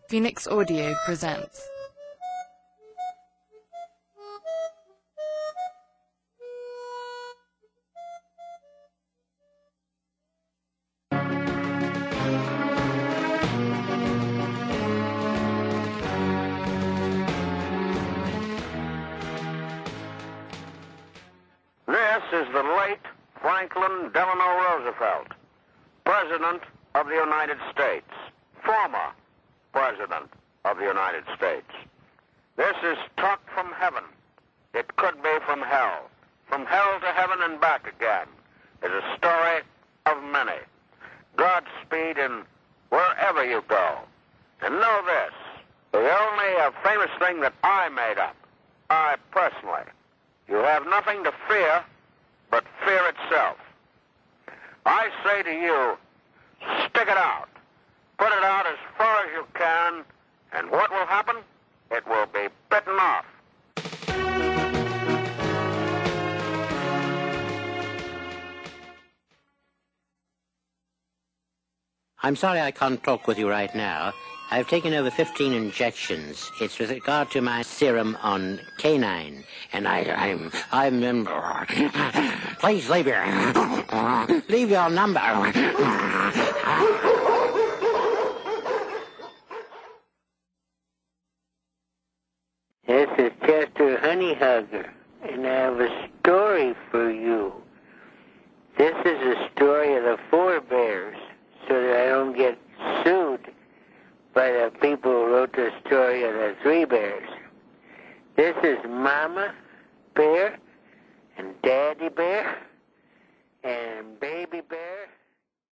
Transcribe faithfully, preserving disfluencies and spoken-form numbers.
Phoenix Audio presents. This is the late Franklin Delano Roosevelt, President of the United States, former President of the United States. This is talk from heaven. It could be from hell. From hell to heaven and back again is a story of many. Godspeed in wherever you go. And know this, the only uh, famous thing that I made up, I personally, you have nothing to fear but fear itself. I say to you, stick it out. Put it out as far as you can, and what will happen? It will be bitten off. I'm sorry I can't talk with you right now. I've taken over fifteen injections. It's with regard to my serum on canine, and I, I'm, I'm, um, please leave your, leave your number. This is Chester Honeyhugger, and I have a story for you. This is a story of the forebears, so that I don't get sued by the people who wrote the story of the three bears. This is Mama